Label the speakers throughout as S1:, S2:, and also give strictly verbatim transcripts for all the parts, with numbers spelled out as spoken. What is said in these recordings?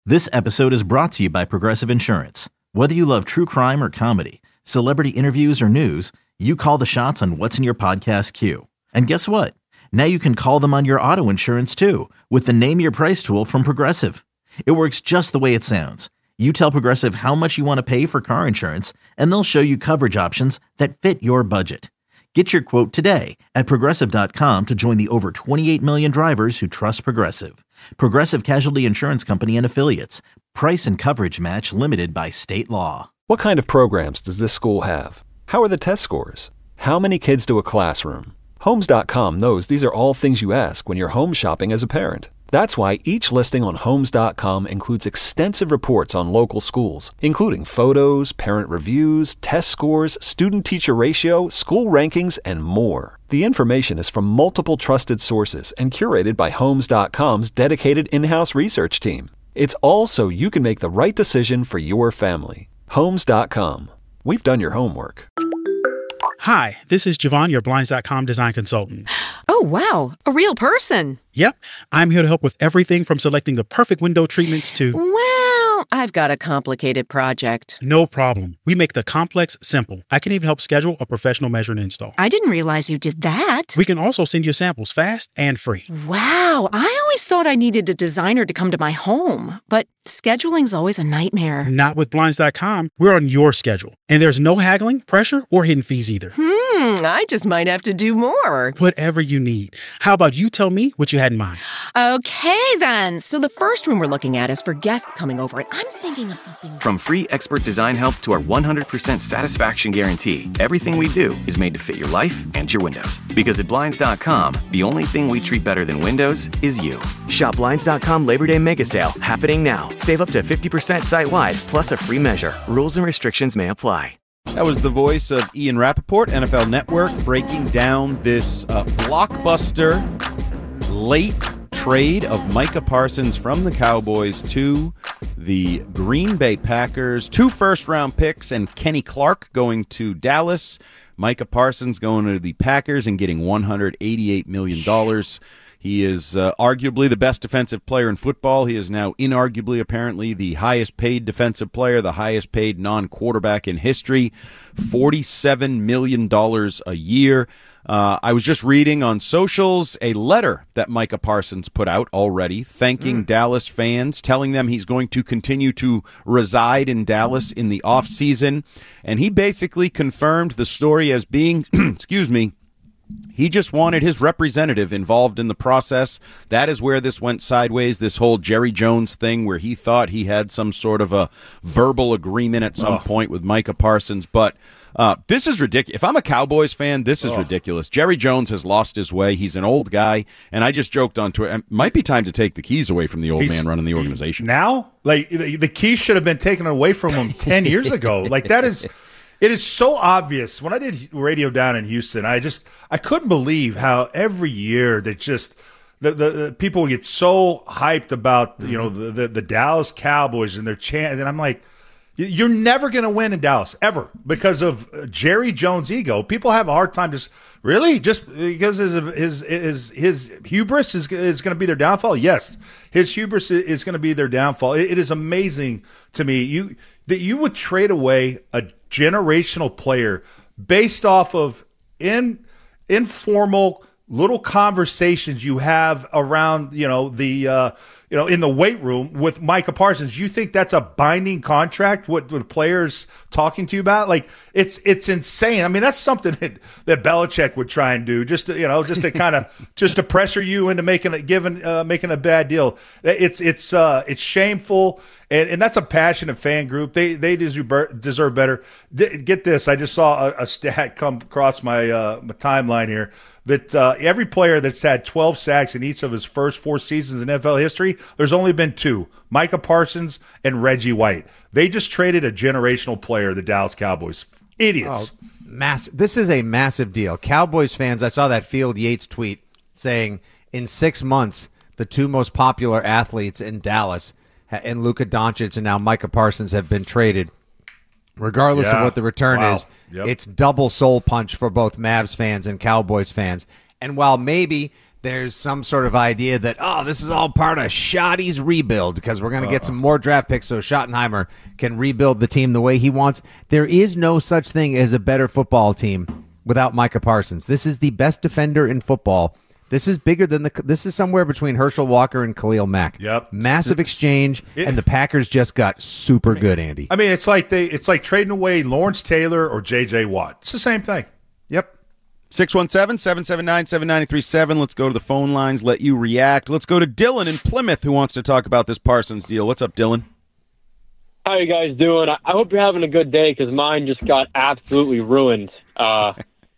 S1: This episode is brought to you by Progressive Insurance. Whether you love true crime or comedy, celebrity interviews or news, you call the shots on what's in your podcast queue. And guess what? Now you can call them on your auto insurance too with the Name Your Price tool from Progressive. It works just the way it sounds. You tell Progressive how much you want to pay for car insurance, and they'll show you coverage options that fit your budget. Get your quote today at Progressive dot com to join the over twenty-eight million drivers who trust Progressive. Progressive Casualty Insurance Company and Affiliates. Price and coverage match limited by state law.
S2: What kind of programs does this school have? How are the test scores? How many kids to a classroom? Homes dot com knows these are all things you ask when you're home shopping as a parent. That's why each listing on Homes dot com includes extensive reports on local schools, including photos, parent reviews, test scores, student-teacher ratio, school rankings, and more. The information is from multiple trusted sources and curated by Homes dot com's dedicated in-house research team. It's all so you can make the right decision for your family. Homes dot com. We've done your homework.
S3: Hi, this is Javon, your Blinds dot com design consultant.
S4: Oh, wow. A real person.
S3: Yep. I'm here to help with everything from selecting the perfect window treatments to...
S4: Well, I've got a complicated project.
S3: No problem. We make the complex simple. I can even help schedule a professional measure and install.
S4: I didn't realize you did that.
S3: We can also send you samples fast and free.
S4: Wow. I always thought I needed a designer to come to my home, but scheduling's always a nightmare.
S3: Not with Blinds dot com. We're on your schedule. And there's no haggling, pressure, or hidden fees either.
S4: Hmm, I just might have to do more.
S3: Whatever you need. How about you tell me what you had in mind?
S4: Okay, then. So the first room we're looking at is for guests coming over, and I'm thinking of something...
S5: From free expert design help to our one hundred percent satisfaction guarantee, everything we do is made to fit your life and your windows. Because at Blinds dot com, the only thing we treat better than windows is you.
S6: Shop Blinds dot com Labor Day Mega Sale happening now. Save up to fifty percent site-wide, plus a free measure. Rules and restrictions may apply.
S7: That was the voice of Ian Rappaport, N F L Network, breaking down this uh, blockbuster late trade of Micah Parsons from the Cowboys to the Green Bay Packers. Two first-round picks and Kenny Clark going to Dallas. Micah Parsons going to the Packers and getting one hundred eighty-eight million dollars. He is uh, arguably the best defensive player in football. He is now inarguably, apparently, the highest-paid defensive player, the highest-paid non-quarterback in history, forty-seven million dollars a year. Uh, I was just reading on socials a letter that Micah Parsons put out already, thanking mm. Dallas fans, telling them he's going to continue to reside in Dallas in the offseason. And he basically confirmed the story as being, excuse me, he just wanted his representative involved in the process. That is where this went sideways, this whole Jerry Jones thing where he thought he had some sort of a verbal agreement at some oh. point with Micah Parsons. But uh, this is ridiculous. If I'm a Cowboys fan, this is oh. ridiculous. Jerry Jones has lost his way. He's an old guy. And I just joked on Twitter, it might be time to take the keys away from the old He's, man running the organization.
S8: Now? Like, the, the keys should have been taken away from him ten years ago. Like, that is... It is so obvious. When I did radio down in Houston, I just I couldn't believe how every year that just the, the, the people get so hyped about you know the, the, the Dallas Cowboys and their chant, and I'm like, you're never going to win in Dallas ever because of Jerry Jones' ego. People have a hard time just really just because his his his, his hubris is is going to be their downfall. Yes, his hubris is going to be their downfall. It, it is amazing to me you that you would trade away a generational player based off of in informal little conversations you have around, you know, the, uh, you know, in the weight room with Micah Parsons. You think that's a binding contract? What with players talking to you about? Like, it's it's insane. I mean, that's something that, that Belichick would try and do, just to, you know, just to kind of just to pressure you into making a given uh, making a bad deal. It's it's uh, it's shameful, and, and that's a passionate fan group. They they deserve deserve better. D- get this, I just saw a, a stat come across my uh, my timeline here. That uh, every player that's had twelve sacks in each of his first four seasons in N F L history, there's only been two, Micah Parsons and Reggie White. They just traded a generational player, the Dallas Cowboys. Idiots.
S9: Oh, mass- this is a massive deal. Cowboys fans, I saw that Field Yates tweet saying in six months, the two most popular athletes in Dallas, and Luka Doncic and now Micah Parsons, have been traded. Regardless yeah. of what the return
S8: wow.
S9: is,
S8: yep.
S9: it's double soul punch for both Mavs fans and Cowboys fans. And while maybe there's some sort of idea that, oh, this is all part of Schotty's rebuild because we're going to get some more draft picks so Schottenheimer can rebuild the team the way he wants. There is no such thing as a better football team without Micah Parsons. This is the best defender in football. This is bigger than the. This is somewhere between Herschel Walker and Khalil Mack.
S8: Yep,
S9: massive
S8: it's,
S9: exchange,
S8: it,
S9: and the Packers just got super
S8: I mean,
S9: good, Andy.
S8: I mean, it's like they, it's like trading away Lawrence Taylor or J J Watt. It's the same thing.
S9: Yep.
S7: six one seven, seven seven nine, seven nine three seven. Let's go to the phone lines, let you react. Let's go to Dylan in Plymouth who wants to talk about this Parsons deal. What's up, Dylan?
S10: How are you guys doing? I hope you're having a good day because mine just got absolutely ruined. Uh,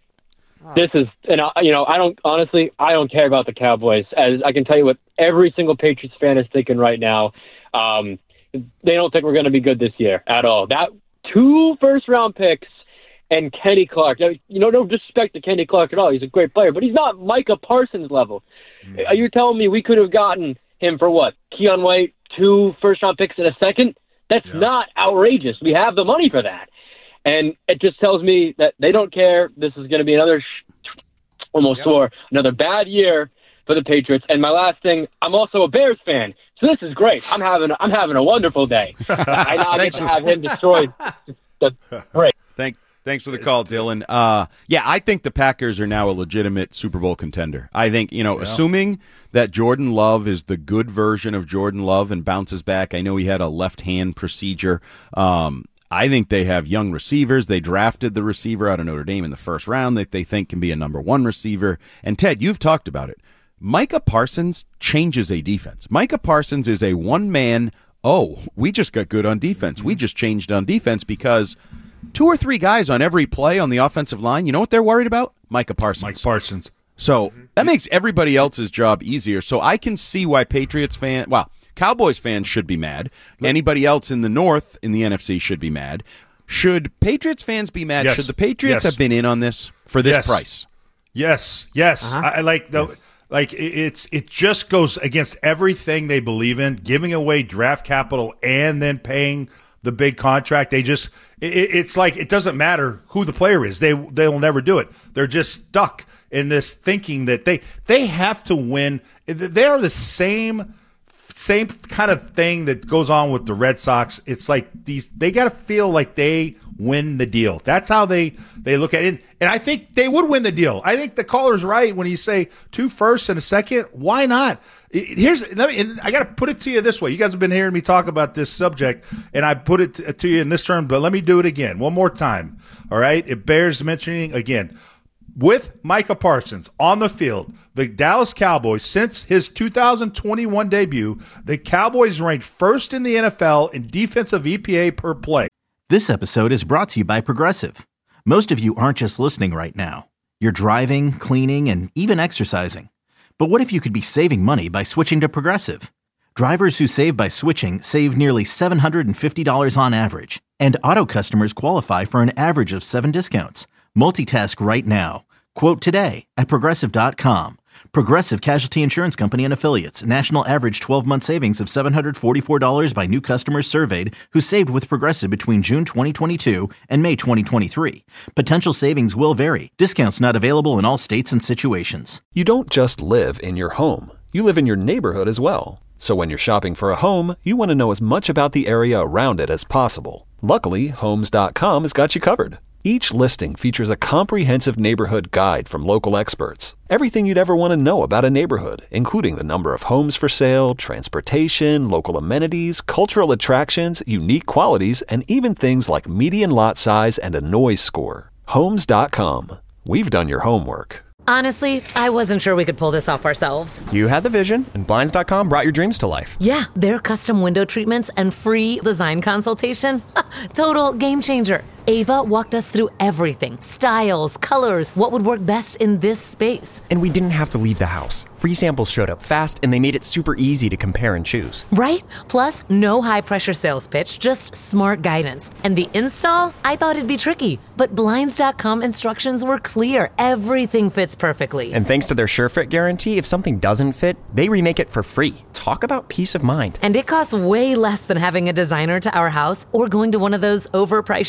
S10: this is, and I, you know, I don't, honestly, I don't care about the Cowboys. As I can tell you what every single Patriots fan is thinking right now. Um, they don't think we're going to be good this year at all. That two first-round picks and Kenny Clark. You know, no disrespect to Kenny Clark at all. He's a great player, but he's not Micah Parsons level. Mm. Are you telling me we could have gotten him for what? Keon White, two first-round picks in a second? That's yeah. not outrageous. We have the money for that. And it just tells me that they don't care. This is going to be another, sh- almost yep. swore, another bad year for the Patriots. And my last thing, I'm also a Bears fan, so this is great. I'm having, I'm having a wonderful day. I now get to have him destroyed. That's great.
S7: Thank. Thanks for the call, Dylan. Uh, yeah, I think the Packers are now a legitimate Super Bowl contender. I think, you know, yeah. assuming that Jordan Love is the good version of Jordan Love and bounces back. I know he had a left-hand procedure. Um, I think they have young receivers. They drafted the receiver out of Notre Dame in the first round that they think can be a number one receiver. And, Ted, you've talked about it. Micah Parsons changes a defense. Micah Parsons is a one-man, oh, we just got good on defense. Mm-hmm. We just changed on defense because two or three guys on every play on the offensive line, you know what they're worried about? Micah Parsons.
S8: Mike Parsons.
S7: So mm-hmm. that makes everybody else's job easier. So I can see why Patriots fans, well, Cowboys fans should be mad. Anybody else in the North, in the N F C, should be mad. Should Patriots fans be mad?
S8: Yes.
S7: Should the Patriots
S8: yes.
S7: have been in on this for this
S8: yes.
S7: price?
S8: Yes, yes. Uh-huh. I, I like the yes. like it, it's it just goes against everything they believe in, giving away draft capital and then paying the big contract. They just it, it's like it doesn't matter who the player is. They they will never do it. They're just stuck in this thinking that they they have to win. They are the same same kind of thing that goes on with the Red Sox. It's like these they got to feel like they win the deal. That's how they they look at it. And I think they would win the deal. I think the caller's right when you say two firsts and a second. Why not? Here's let me. And I got to put it to you this way. You guys have been hearing me talk about this subject, and I put it to, to you in this term. But let me do it again, one more time. All right, it bears mentioning again. With Micah Parsons on the field, the Dallas Cowboys, since his two thousand twenty-one debut, the Cowboys ranked first in the N F L in defensive E P A per play.
S1: This episode is brought to you by Progressive. Most of you aren't just listening right now. You're driving, cleaning, and even exercising. But what if you could be saving money by switching to Progressive? Drivers who save by switching save nearly seven hundred fifty dollars on average, and auto customers qualify for an average of seven discounts. Multitask right now. Quote today at Progressive dot com. Progressive Casualty Insurance Company and Affiliates. National average twelve-month savings of seven hundred forty-four dollars by new customers surveyed who saved with Progressive between June twenty twenty-two and May twenty twenty-three. Potential savings will vary. Discounts not available in all states and situations.
S2: You don't just live in your home. You live in your neighborhood as well. So when you're shopping for a home, you want to know as much about the area around it as possible. Luckily, Homes dot com has got you covered. Each listing features a comprehensive neighborhood guide from local experts. Everything you'd ever want to know about a neighborhood, including the number of homes for sale, transportation, local amenities, cultural attractions, unique qualities, and even things like median lot size and a noise score. Homes dot com. We've done your homework.
S11: Honestly, I wasn't sure we could pull this off ourselves.
S12: You had the vision, and Blinds dot com brought your dreams to life.
S11: Yeah, their custom window treatments and free design consultation. Total game changer. Ava walked us through everything. Styles, colors, what would work best in this space.
S12: And we didn't have to leave the house. Free samples showed up fast, and they made it super easy to compare and choose.
S11: Right? Plus, no high-pressure sales pitch, just smart guidance. And the install? I thought it'd be tricky, but Blinds dot com instructions were clear. Everything fits perfectly.
S12: And thanks to their SureFit guarantee, if something doesn't fit, they remake it for free. Talk about peace of mind.
S11: And it costs way less than having a designer to our house or going to one of those overpriced showrooms.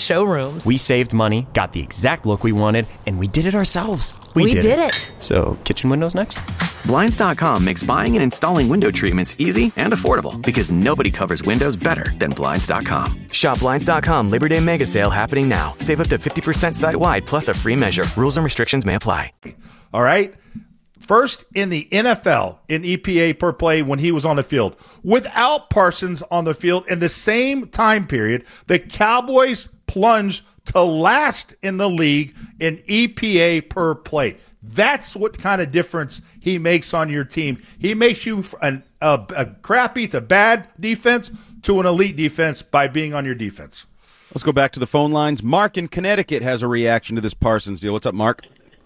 S11: rooms.
S12: We saved money, got the exact look we wanted, and we did it ourselves.
S11: We, we did, did it. it.
S12: So, kitchen windows next?
S5: Blinds dot com makes buying and installing window treatments easy and affordable because nobody covers windows better than Blinds dot com.
S6: Shop Blinds dot com Labor Day Mega Sale happening now. Save up to fifty percent site-wide plus a free measure. Rules and restrictions may apply.
S8: All right. First in the N F L in E P A per play when he was on the field. Without Parsons on the field in the same time period, the Cowboys plunged to last in the league in E P A per play. That's what kind of difference he makes on your team. He makes you an, a, a crappy to bad defense to an elite defense by being on your defense.
S7: Let's go back to the phone lines. Mark in Connecticut has a reaction to this Parsons deal. What's up, Mark?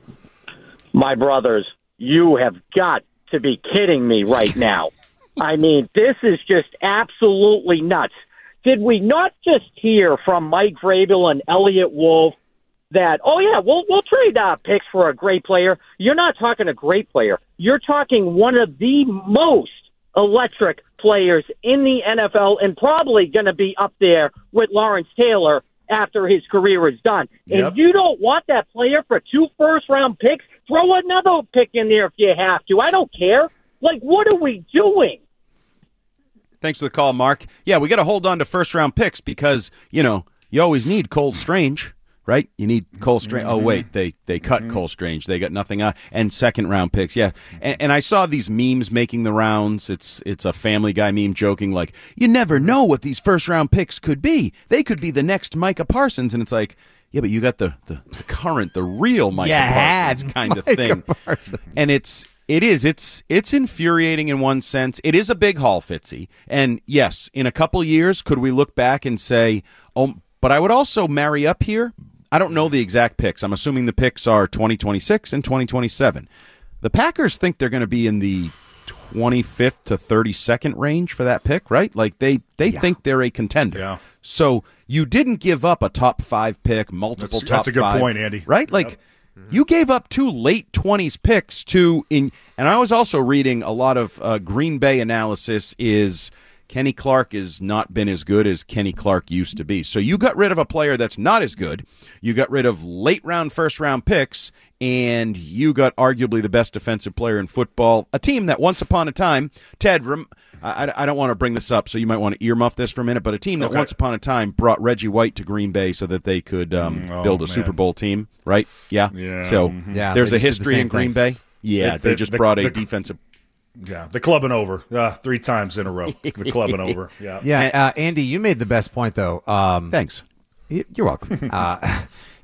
S13: My brothers, you have got to be kidding me right now. I mean, this is just absolutely nuts. Did we not just hear from Mike Vrabel and Elliott Wolf that, oh, yeah, we'll, we'll trade uh, picks for a great player? You're not talking a great player. You're talking one of the most electric players in the N F L and probably going to be up there with Lawrence Taylor after his career is done.
S8: Yep.
S13: And you don't want that player for two first-round picks? Throw another pick in there if you have to. I don't care. Like, what are we doing?
S7: Thanks for the call, Mark. Yeah, we got to hold on to first-round picks because, you know, you always need Cole Strange, right? You need Cole Strange. Mm-hmm. Oh, wait, they they cut mm-hmm. Cole Strange. They got nothing uh, and second-round picks, yeah. And, and I saw these memes making the rounds. It's it's a Family Guy meme joking like, you never know what these first-round picks could be. They could be the next Micah Parsons. And it's like, yeah, but you got the, the, the current, the real Micah
S9: yeah,
S7: Parsons kind
S9: Micah
S7: of thing.
S9: Parsons.
S7: And it's it is. It's it's infuriating in one sense. It is a big haul, Fitzy. And yes, in a couple years, could we look back and say, oh, but I would also marry up here. I don't know the exact picks. I'm assuming the picks are twenty twenty-six and twenty twenty-seven. The Packers think they're going to be in the twenty-fifth to thirty-second range for that pick, right? Like they, they yeah. think they're a contender.
S8: Yeah.
S7: So you didn't give up a top five pick, multiple
S8: that's,
S7: top
S8: That's a good
S7: five,
S8: point, Andy.
S7: Right? Like
S8: yep. mm-hmm.
S7: you gave up two late twenties picks to in, and I was also reading a lot of uh, Green Bay analysis is Kenny Clark has not been as good as Kenny Clark used to be. So you got rid of a player that's not as good. You got rid of late-round, first-round picks, and you got arguably the best defensive player in football, a team that once upon a time, Ted, rem- I, I don't want to bring this up, so you might want to earmuff this for a minute, but a team that
S8: okay.
S7: once upon a time brought Reggie White to Green Bay so that they could um,
S8: mm, oh,
S7: build a
S8: man.
S7: Super Bowl team, right? Yeah.
S8: yeah.
S7: So
S8: mm-hmm.
S9: yeah,
S7: there's a
S9: the
S7: history in Green
S9: thing.
S7: Bay. Yeah,
S8: It,
S7: they
S8: the,
S7: just
S8: the,
S7: brought a
S8: the,
S7: defensive.
S8: Yeah, the club and over uh, three times in a row. The club and over. Yeah,
S9: yeah. Uh, Andy, you made the best point though. Um,
S7: Thanks.
S9: You're welcome. uh,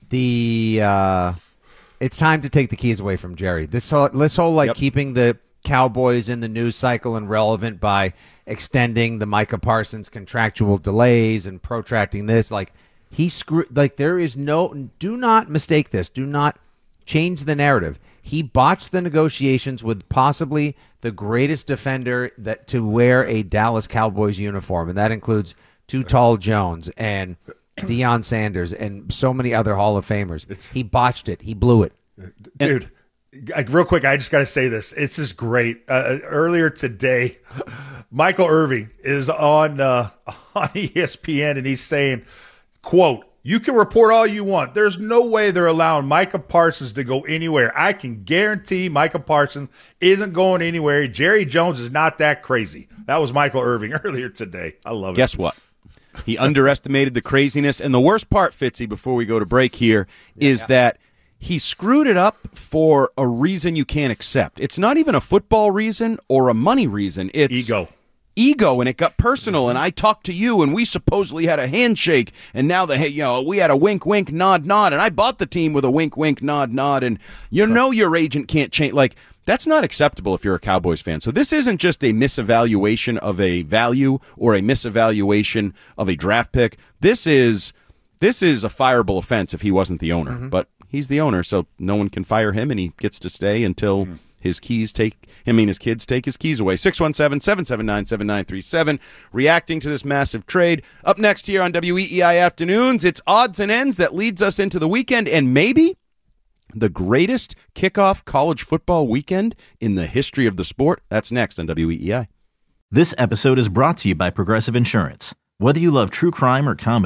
S9: the uh, it's time to take the keys away from Jerry. This whole this whole like
S7: Yep.
S9: keeping the Cowboys in the news cycle and relevant by extending the Micah Parsons contractual delays and protracting this. Like he screwed. Like there is no. Do not mistake this. Do not change the narrative. He botched the negotiations with possibly the greatest defender that to wear a Dallas Cowboys uniform, and that includes Too Tall Jones and Deion Sanders and so many other Hall of Famers. It's, he botched it. He blew it.
S8: Dude, and, real quick, I just got to say this. It's just great. Uh, earlier today, Michael Irvin is on uh, on E S P N, and he's saying, quote, you can report all you want. There's no way they're allowing Micah Parsons to go anywhere. I can guarantee Micah Parsons isn't going anywhere. Jerry Jones is not that crazy. That was Michael Irvin earlier today. I love it.
S7: Guess what? He underestimated the craziness. And the worst part, Fitzy, before we go to break here, is yeah. that he screwed it up for a reason you can't accept. It's not even a football reason or a money reason. It's
S8: ego.
S7: Ego, and it got personal, and I talked to you, and we supposedly had a handshake, and now the you know we had a wink, wink, nod, nod, and I bought the team with a wink, wink, nod, nod, and you know your agent can't change. Like that's not acceptable if you're a Cowboys fan. So this isn't just a misevaluation of a value or a misevaluation of a draft pick. This is this is a fireable offense if he wasn't the owner, mm-hmm. but he's the owner, so no one can fire him, and he gets to stay until. Mm-hmm. His keys take, I mean, his kids take his keys away. six one seven, seven seven nine, seven nine three seven. Reacting to this massive trade. Up next here on W E E I Afternoons, it's odds and ends that leads us into the weekend and maybe the greatest kickoff college football weekend in the history of the sport. That's next on W E E I.
S1: This episode is brought to you by Progressive Insurance. Whether you love true crime or comedy,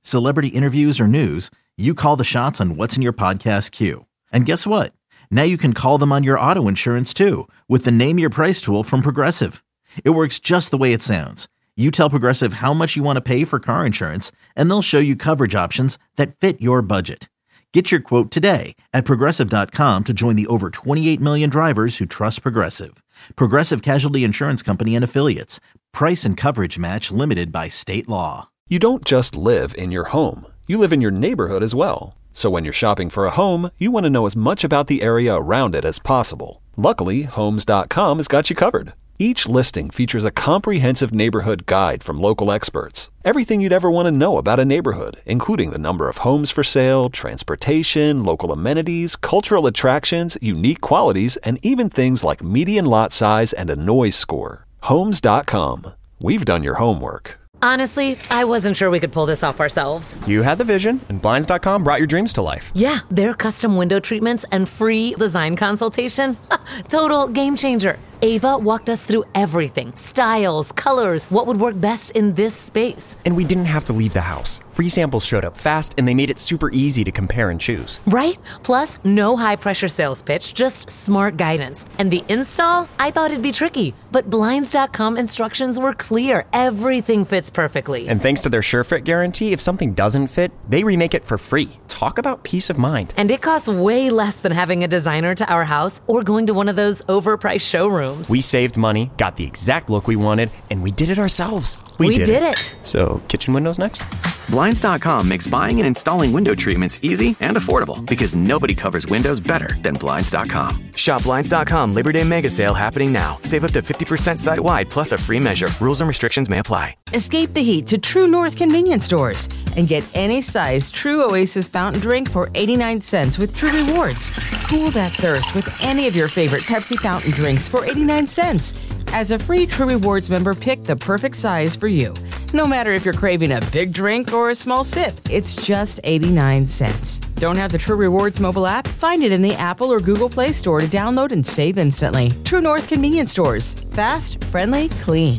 S1: celebrity interviews, or news, you call the shots on what's in your podcast queue. And guess what? Now you can call them on your auto insurance too with the Name Your Price tool from Progressive. It works just the way it sounds. You tell Progressive how much you want to pay for car insurance, and they'll show you coverage options that fit your budget. Get your quote today at Progressive dot com to join the over twenty-eight million drivers who trust Progressive. Progressive Casualty Insurance Company and Affiliates. Price and coverage match limited by state law.
S2: You don't just live in your home. You live in your neighborhood as well. So when you're shopping for a home, you want to know as much about the area around it as possible. Luckily, Homes dot com has got you covered. Each listing features a comprehensive neighborhood guide from local experts. Everything you'd ever want to know about a neighborhood, including the number of homes for sale, transportation, local amenities, cultural attractions, unique qualities, and even things like median lot size and a noise score. Homes dot com. We've done your homework.
S11: Honestly, I wasn't sure we could pull this off ourselves.
S12: You had the vision, and Blinds dot com brought your dreams to life.
S11: Yeah, their custom window treatments and free design consultation. Total game changer. Ava walked us through everything. Styles, colors, what would work best in this space.
S12: And we didn't have to leave the house. Free samples showed up fast, and they made it super easy to compare and choose.
S11: Right? Plus, no high-pressure sales pitch, just smart guidance. And the install? I thought it'd be tricky, but Blinds dot com instructions were clear. Everything fits perfectly.
S12: And thanks to their SureFit guarantee, if something doesn't fit, they remake it for free. Talk about peace of mind.
S11: And it costs way less than having a designer to our house or going to one of those overpriced showrooms.
S12: We saved money, got the exact look we wanted, and we did it ourselves.
S11: We, we did, did it. it.
S12: So, kitchen windows next?
S5: Blinds dot com makes buying and installing window treatments easy and affordable because nobody covers windows better than Blinds dot com.
S6: Shop Blinds dot com Labor Day Mega Sale happening now. Save up to fifty percent site-wide plus a free measure. Rules and restrictions may apply.
S14: Escape the heat to True North convenience stores and get any size True Oasis fountain drink for eighty-nine cents with True Rewards. Cool that thirst with any of your favorite Pepsi fountain drinks for eighty-nine cents. As a free True Rewards member, pick the perfect size for you. No matter if you're craving a big drink or a small sip, it's just eighty-nine cents. Don't have the True Rewards mobile app? Find it in the Apple or Google Play Store to download and save instantly. True North convenience stores. Fast, friendly, clean.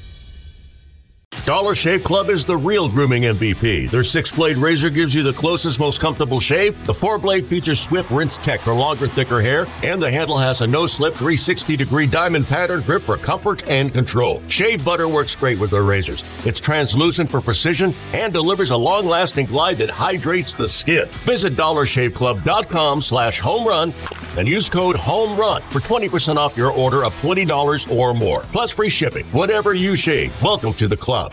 S15: Dollar Shave Club is the real grooming M V P. Their six-blade razor gives you the closest, most comfortable shave. The four-blade features Swift Rinse Tech for longer, thicker hair. And the handle has a no-slip three hundred sixty degree diamond pattern grip for comfort and control. Shave butter works great with their razors. It's translucent for precision and delivers a long-lasting glide that hydrates the skin. Visit dollar shave club dot com slash home run and use code HOMERUN for twenty percent off your order of twenty dollars or more. Plus free shipping. Whatever you shave, welcome to the club.